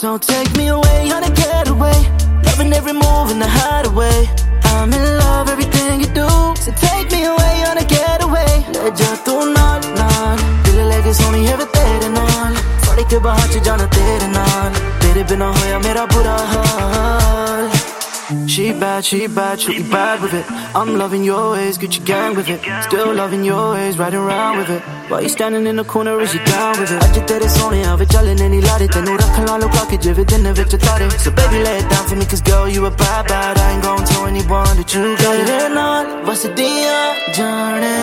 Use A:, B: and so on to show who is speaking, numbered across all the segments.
A: So take me away on a getaway, loving every move in the hideaway. I'm in love, everything you do. So take me away on a getaway. ले जा तू नाल नाल, दिल लेके सोनी है वे तेरे नाल. फड़ के बाहर च जाना तेरे नाल, तेरे बिना होया मेरा बुरा हाल. She bad, she bad with it. I'm loving your ways, Gucci gang with it. Still loving your ways, riding around with it. While you standing in the corner, is you down with it? Ajj tere sone aave chale nahi laade, tenu rakh la luka ke jive din vich tare. So baby lay it down for me, 'cause girl you a bad bad. I ain't gon' tell anyone that you got it. Tere naal vasdiyan jaane,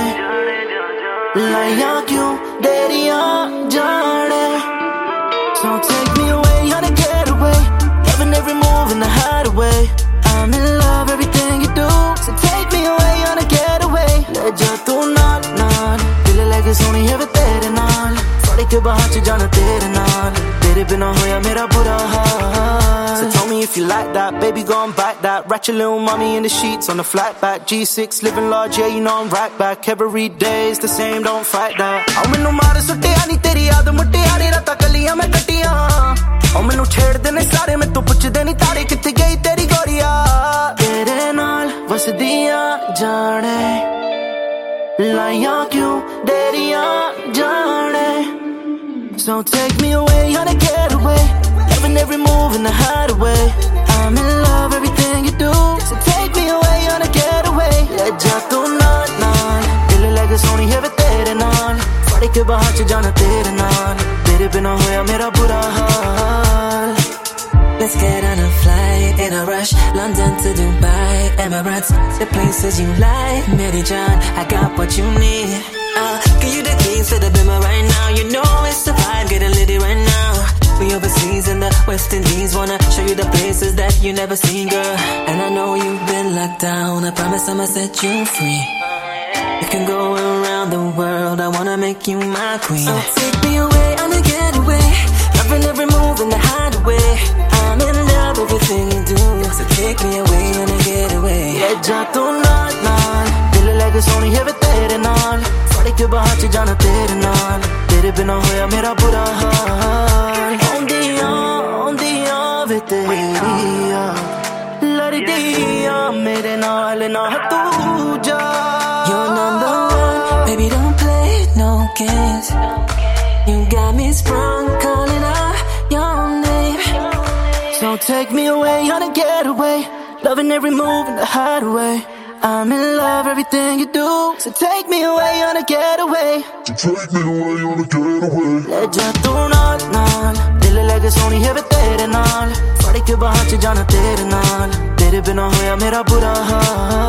A: laiyan kyun deriyan jaane. So take me away on a getaway, loving every move in the hideaway. I'm in love, everything you do. So take me away on a getaway. ले जा तू नाल नाल, दिल लेके सोनी है वे तेरे नाल. फड़ के बाहर च जाना तेरे नाल, तेरे बिना होया मेरा बुरा हाल. So tell me if you like that, baby go and bite that. Ratchet little mommy in the sheets on the flat back. G6 living large, yeah you know I'm right back. Every day's the same, don't fight that. Oh मैनू मार सुट्टिया नी तेरी याद मुट्टिया नी रातां कलियां मैं कट्टियां. Oh मैनू छेड़दे ने सारे, मैं तू पुछदे नी तारे कित्थे गई तेरी गोरिया. तेरे नाल वसदियां जाने, लाइयां क्यों देरियां जाने. So take me away on a getaway, loving every move in the hideaway. I'm in love, everything you do. So take me away on a getaway. ले जा तू नाल नाल, दिल लेके सोनी है वे तेरे नाल. फड़ के बाहर च जाना तेरे नाल, तेरे बिना होया मेरा बुरा हाल.
B: Let's get on a flight in a rush, London to Dubai, Emirates, the places you like. Mary John, I got what you need. Give you the keys to the Bimmer right now. You know it's the vibe, getting litty right now. We overseas in the West Indies, wanna show you the places that you never seen, girl. And I know you've been locked down, I promise I'ma set you free. You can go around the world, I wanna make you my queen. So take me away on a getaway, loving every move in the hideaway. I'm in love with everything you do. So take me away on a getaway.
A: ले जा तू नाल नाल, दिल लेके सोनी है वे तेरे नाल. फड़ के बाहर च जाना तेरे नाल, तेरे बिना होया मेरा बुरा हाल. औंदियां वे तेरियां लड़दियां मेरे नाल ना तू जा.
B: You're number one, baby don't play no games. You got me sprung, calling out your name.
A: So take me away on a getaway, loving every move in the hideaway. I'm in love, everything you do. So take me away on a getaway.
C: So take me away on a getaway.
A: ले जा तू नाल नाल, दिल लेके सोनी है वे तेरे नाल. फड़ के बाहर च जाना तेरे नाल, तेरे बिना होया मेरा बुरा हाल.